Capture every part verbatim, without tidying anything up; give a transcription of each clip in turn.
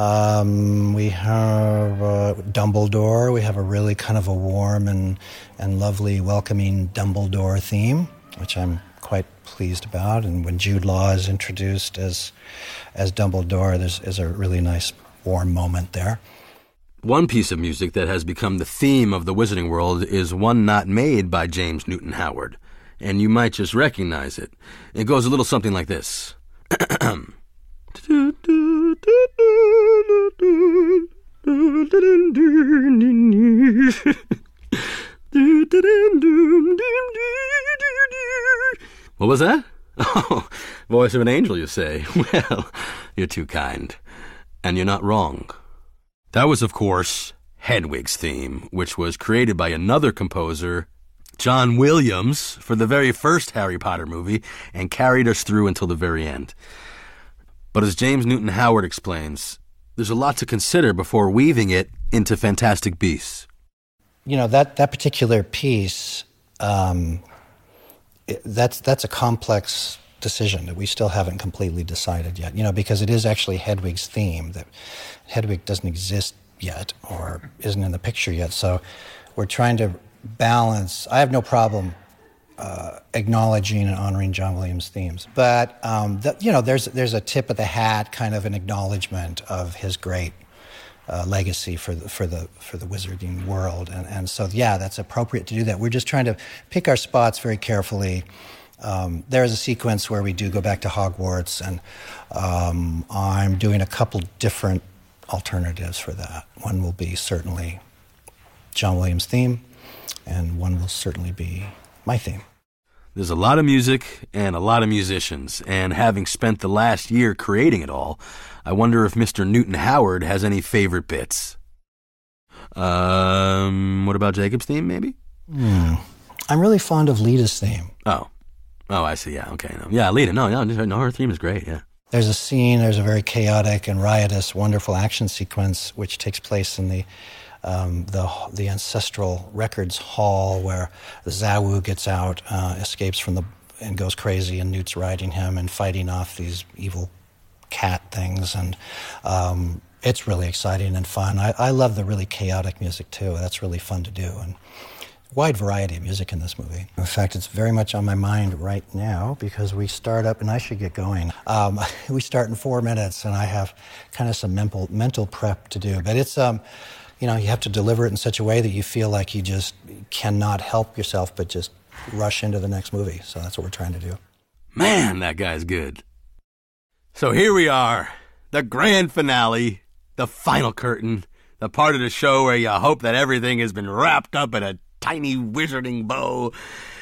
Um, we have uh, Dumbledore. We have a really kind of a warm and, and lovely, welcoming Dumbledore theme, which I'm quite pleased about. And when Jude Law is introduced as as Dumbledore, there's is a really nice, warm moment there. One piece of music that has become the theme of the Wizarding World is one not made by James Newton Howard, and you might just recognize it. It goes a little something like this. What was that? Oh, voice of an angel, you say? Well, you're too kind. And you're not wrong. That was, of course, Hedwig's theme, which was created by another composer, John Williams, for the very first Harry Potter movie, and carried us through until the very end. But as James Newton Howard explains, there's a lot to consider before weaving it into Fantastic Beasts. You know, that, that particular piece, um, it, that's that's a complex decision that we still haven't completely decided yet, you know, because it is actually Hedwig's theme. That Hedwig doesn't exist yet or isn't in the picture yet, so we're trying to balance. I have no problem uh, acknowledging and honoring John Williams' themes, but um, the, you know, there's there's a tip of the hat kind of an acknowledgement of his great uh, legacy for the for the for the wizarding world, and and so yeah, that's appropriate to do that. We're just trying to pick our spots very carefully. Um, there is a sequence where we do go back to Hogwarts, and um, I'm doing a couple different alternatives for that. One will be certainly John Williams' theme, and one will certainly be my theme. There's a lot of music and a lot of musicians, and having spent the last year creating it all, I wonder if Mister Newton Howard has any favorite bits. Um, what about Jacob's theme, maybe? Hmm. I'm really fond of Lita's theme. Oh. Oh, I see, yeah, okay. No. Yeah, Lita, no, no, no, her theme is great, yeah. There's a scene, there's a very chaotic and riotous, wonderful action sequence which takes place in the um, the the ancestral records hall where the Zawu gets out, uh, escapes from the and goes crazy, and Newt's riding him and fighting off these evil cat things, and um, it's really exciting and fun. I, I love the really chaotic music too. That's really fun to do, and wide variety of music in this movie. In fact, it's very much on my mind right now because we start up, and I should get going. Um, we start in four minutes, and I have kind of some mental mental prep to do. But it's, um, you know, you have to deliver it in such a way that you feel like you just cannot help yourself but just rush into the next movie. So that's what we're trying to do. Man, that guy's good. So here we are, the grand finale, the final curtain, the part of the show where you hope that everything has been wrapped up in a tiny wizarding bow.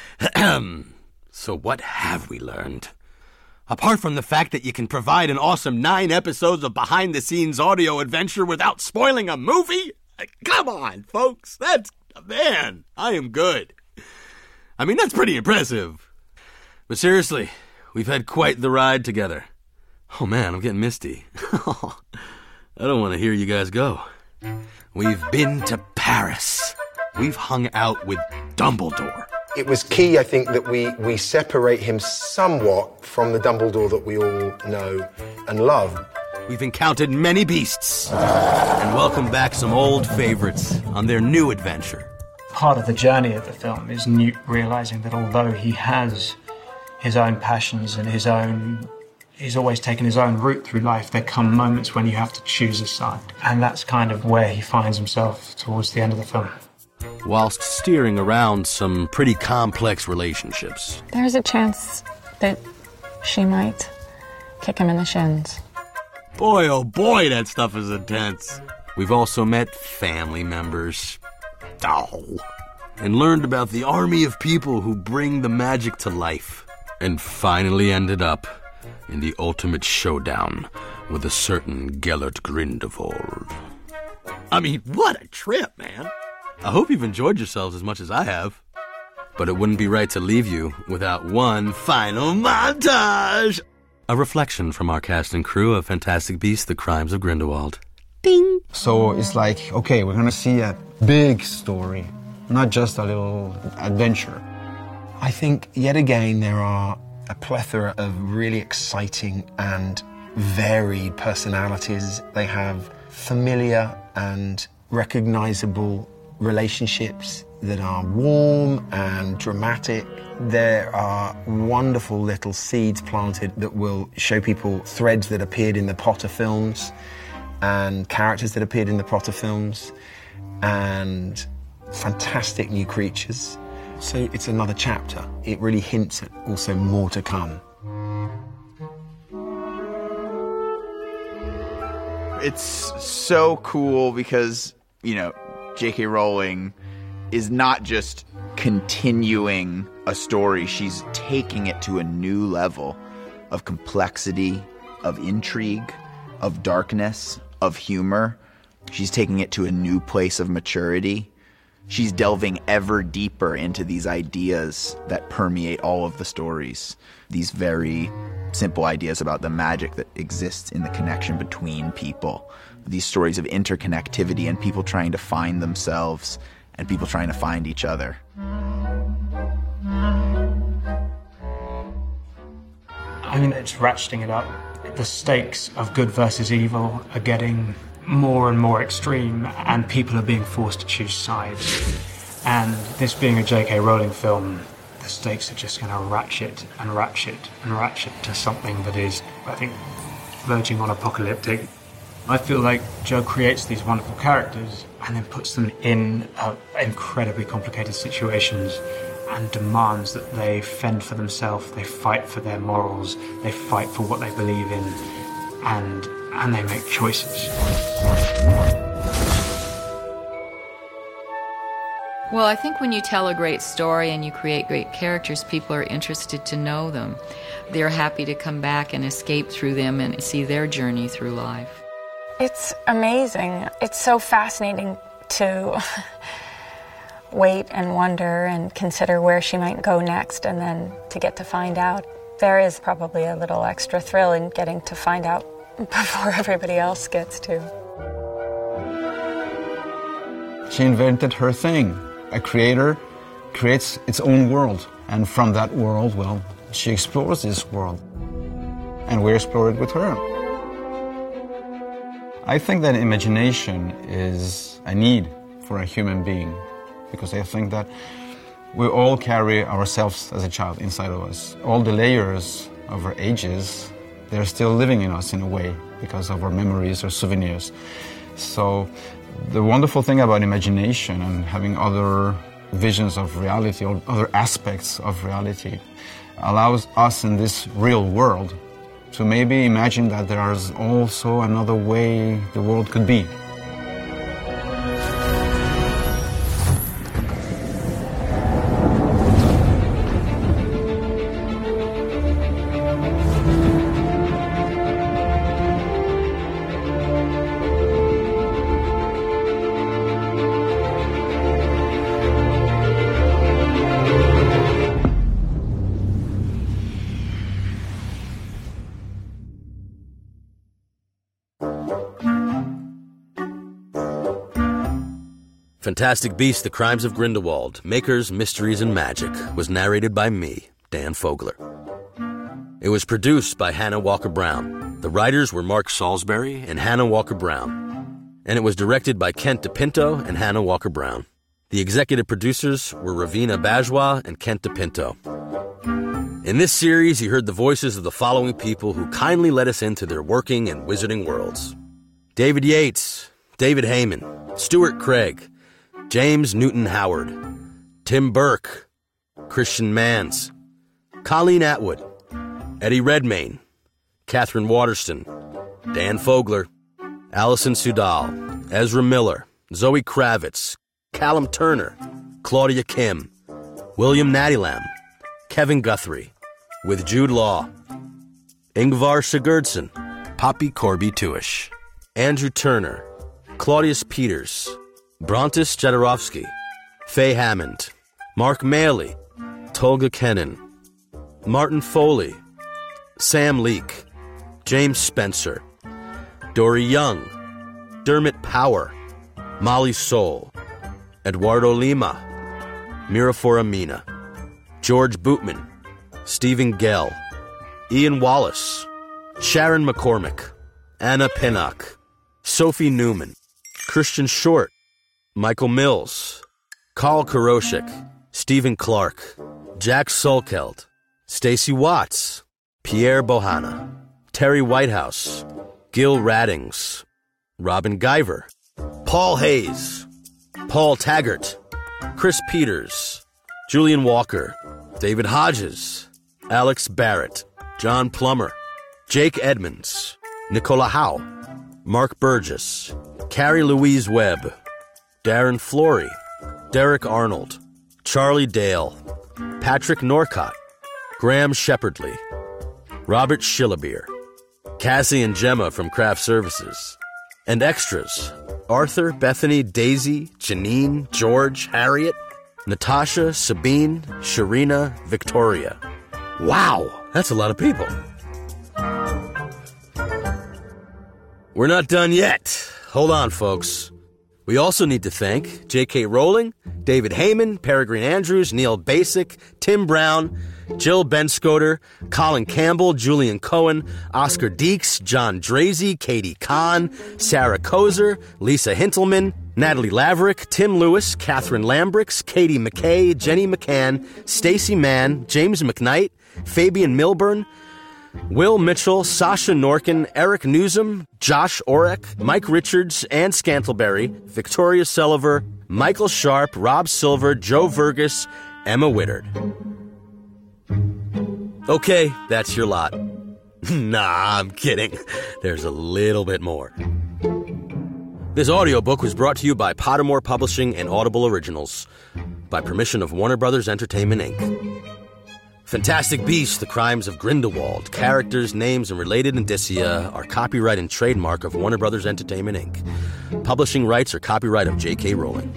So what have we learned? Apart from the fact that you can provide an awesome nine episodes of behind-the-scenes audio adventure without spoiling a movie? Come on, folks. That's, man, I am good. I mean, that's pretty impressive. But seriously, we've had quite the ride together. Oh, man, I'm getting misty. I don't want to hear you guys go. We've been to Paris. We've hung out with Dumbledore. It was key, I think, that we, we separate him somewhat from the Dumbledore that we all know and love. We've encountered many beasts and welcomed back some old favorites on their new adventure. Part of the journey of the film is Newt realizing that although he has his own passions and his own... he's always taken his own route through life, there come moments when you have to choose a side. And that's kind of where he finds himself towards the end of the film. Whilst steering around some pretty complex relationships. There's a chance that she might kick him in the shins. Boy, oh boy, that stuff is intense. We've also met family members. Oh. And learned about the army of people who bring the magic to life. And finally ended up in the ultimate showdown with a certain Gellert Grindelwald. I mean, what a trip, man. I hope you've enjoyed yourselves as much as I have. But it wouldn't be right to leave you without one final montage. A reflection from our cast and crew of Fantastic Beasts, The Crimes of Grindelwald. Ding! So it's like, okay, we're gonna see a big story, not just a little adventure. I think, yet again, there are a plethora of really exciting and varied personalities. They have familiar and recognizable relationships that are warm and dramatic. There are wonderful little seeds planted that will show people threads that appeared in the Potter films and characters that appeared in the Potter films and fantastic new creatures. So it's another chapter. It really hints at also more to come. It's so cool because, you know, J K Rowling is not just continuing a story, she's taking it to a new level of complexity, of intrigue, of darkness, of humor. She's taking it to a new place of maturity. She's delving ever deeper into these ideas that permeate all of the stories. These very simple ideas about the magic that exists in the connection between people. These stories of interconnectivity and people trying to find themselves and people trying to find each other. I mean, it's ratcheting it up. The stakes of good versus evil are getting more and more extreme, and people are being forced to choose sides. And this being a J K Rowling film, the stakes are just going to ratchet and ratchet and ratchet to something that is, I think, verging on apocalyptic. I feel like Jo creates these wonderful characters and then puts them in uh, incredibly complicated situations and demands that they fend for themselves, they fight for their morals, they fight for what they believe in, and and they make choices. Well, I think when you tell a great story and you create great characters, people are interested to know them. They're happy to come back and escape through them and see their journey through life. It's amazing. It's so fascinating to wait and wonder and consider where she might go next, and then to get to find out. There is probably a little extra thrill in getting to find out before everybody else gets to. She invented her thing. A creator creates its own world, and from that world, well, she explores this world, and we explore it with her. I think that imagination is a need for a human being, because I think that we all carry ourselves as a child inside of us. All the layers of our ages, they're still living in us in a way because of our memories or souvenirs. So the wonderful thing about imagination and having other visions of reality or other aspects of reality allows us in this real world to maybe imagine that there is also another way the world could be. Fantastic Beasts: The Crimes of Grindelwald, Makers, Mysteries, and Magic was narrated by me, Dan Fogler. It was produced by Hannah Walker Brown. The writers were Mark Salisbury and Hannah Walker Brown. And it was directed by Kent DePinto and Hannah Walker Brown. The executive producers were Ravina Bajwa and Kent DePinto. In this series, you heard the voices of the following people who kindly let us into their working and wizarding worlds. David Yates, David Heyman, Stuart Craig, James Newton Howard, Tim Burke, Christian Mans, Colleen Atwood, Eddie Redmayne, Catherine Waterston, Dan Fogler, Allison Sudal, Ezra Miller, Zoe Kravitz, Callum Turner, Claudia Kim, William Nattylam, Kevin Guthrie, with Jude Law, Ingvar Sigurdsson, Poppy Corby Tuish, Andrew Turner, Claudius Peters, Brontis Jodorowsky, Faye Hammond, Mark Maley, Tolga Kennan, Martin Foley, Sam Leake, James Spencer, Dory Young, Dermot Power, Molly Soul, Eduardo Lima, Mira Foramina, George Bootman, Stephen Gell, Ian Wallace, Sharon McCormick, Anna Pinnock, Sophie Newman, Christian Short, Michael Mills, Carl Karoshik, Stephen Clark, Jack Solkeld, Stacy Watts, Pierre Bohanna, Terry Whitehouse, Gil Raddings, Robin Guyver, Paul Hayes, Paul Taggart, Chris Peters, Julian Walker, David Hodges, Alex Barrett, John Plummer, Jake Edmonds, Nicola Howe, Mark Burgess, Carrie Louise Webb, Darren Flory, Derek Arnold, Charlie Dale, Patrick Norcott, Graham Shepherdly, Robert Schillebeer, Cassie and Gemma from Craft Services, and extras, Arthur, Bethany, Daisy, Janine, George, Harriet, Natasha, Sabine, Sharina, Victoria. Wow, that's a lot of people. We're not done yet. Hold on, folks. We also need to thank J K. Rowling, David Heyman, Peregrine Andrews, Neil Basic, Tim Brown, Jill Benscoter, Colin Campbell, Julian Cohen, Oscar Deeks, John Drazy, Katie Kahn, Sarah Kozer, Lisa Hintelman, Natalie Laverick, Tim Lewis, Catherine Lambrix, Katie McKay, Jenny McCann, Stacy Mann, James McKnight, Fabian Milburn, Will Mitchell, Sasha Norkin, Eric Newsom, Josh Orek, Mike Richards, Ann Scantleberry, Victoria Sulliver, Michael Sharp, Rob Silver, Joe Vergas, Emma Wittard. Okay, that's your lot. Nah, I'm kidding. There's a little bit more. This audiobook was brought to you by Pottermore Publishing and Audible Originals, by permission of Warner Brothers Entertainment, Incorporated. Fantastic Beasts, The Crimes of Grindelwald, characters, names, and related indicia are copyright and trademark of Warner Brothers Entertainment, Incorporated. Publishing rights are copyright of J K. Rowling.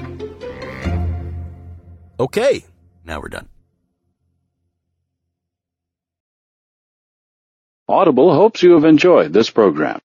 Okay, now we're done. Audible hopes you have enjoyed this program.